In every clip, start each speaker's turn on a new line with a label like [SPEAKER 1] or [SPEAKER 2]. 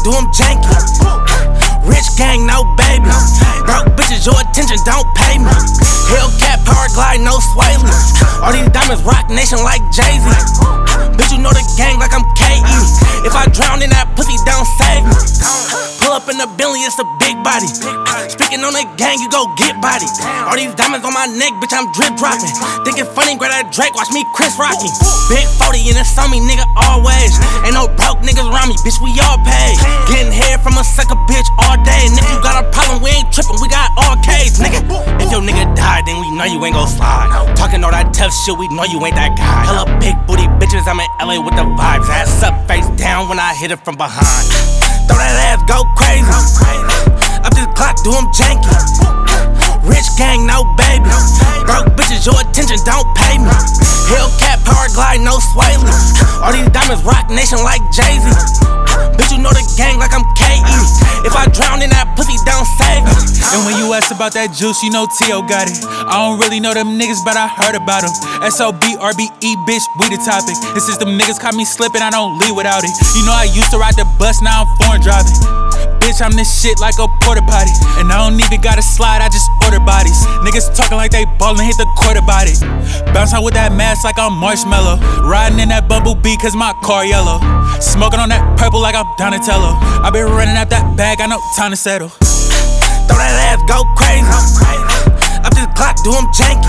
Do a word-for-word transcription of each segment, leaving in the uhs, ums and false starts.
[SPEAKER 1] do them janky. Rich gang, no baby. Broke bitches, your attention don't pay me. Hellcat, power glide, no swaying. All these diamonds rock nation like Jay-Z. Bitch, you know the gang like I'm K E. If I drown in that pussy, don't save me. Pull up in the Bentley, it's a big body. Speaking on the gang, you go get body. All these diamonds on my neck, bitch, I'm drip dropping. Thinking funny, grab that Drake, watch me Chris rocking. Big forty and it's on me, nigga, always. Ain't no broke niggas around me, bitch, we all paid. Getting head from a sucker bitch all day. And if you got a problem, we ain't tripping, we got all K's, nigga. If your nigga died, then we know you ain't gon' slide. Talking all that tough shit, we know you ain't that guy. Hella big booty bitches, I'm in L A with the vibes. Ass up, face down when I hit it from behind. Throw that ass, go crazy. Up this clock, do them janky. Rich gang, no baby. Broke bitches, your attention don't pay me. Hellcat, power glide, no swaying. All these diamonds rock nation like Jay-Z. Bitch, you know the gang like I'm K E. If I drown in that pussy, don't save me.
[SPEAKER 2] And when you ask about that juice, you know T O got it. I don't really know them niggas, but I heard about them. S O B, R B E, bitch, we the topic. And since them niggas caught me slipping, I don't leave without it. You know I used to ride the bus, now I'm foreign driving. Bitch, I'm this shit like a porta potty. And I don't even gotta slide, I just order bodies. Niggas talking like they ballin', hit the quarter body. Bounce out with that mask like I'm Marshmallow. Riding in that bumblebee cause my car yellow. Smoking on that purple like I'm Donatello. I been running out that bag, I know time to settle.
[SPEAKER 1] Throw that ass, go crazy. Up this clock, do them janky.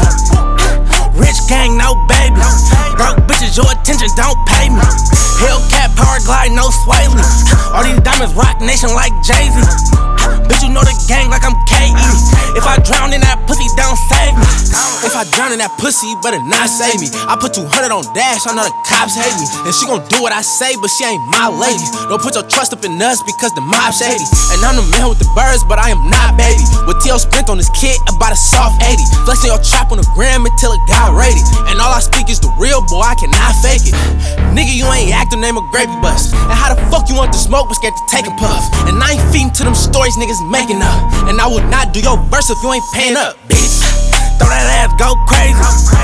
[SPEAKER 1] Rich gang, no baby. Broke bitches, your attention don't pay me. Hellcat, power glide, no swaying. All these diamonds rock nation like Jay-Z. Bitch, you know the gang like I'm K E. If I drown in that pussy, don't save me.
[SPEAKER 3] If I drown in that pussy, you better not save me. I put two hundred on dash, I know the cops hate me. And she gon' do what I say, but she ain't my lady. Don't put your trust up in us because the mob shady. And I'm the man with the birds, but I am not baby. With T O Sprint on this kid, about a soft eighty. Flexing your trap on the gram until it got rated. And all I speak is the real, boy, I cannot fake it. Nigga, you ain't acting, name a gravy bus. And how the fuck you want to smoke but scared to take a puff? And I ain't feeding to them stories niggas making up. And I would not do your verse if you ain't paying up, bitch.
[SPEAKER 1] Throw that ass, go crazy.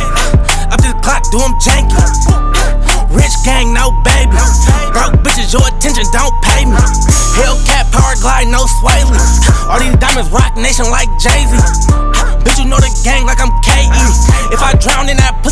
[SPEAKER 1] Up this clock, do them janky. Rich gang, no baby. Broke bitches, your attention don't pay me. Hellcat, power glide, no swaying. All these diamonds rock nation like Jay-Z. Bitch, you know the gang like I'm K E. If I drown in that pussy,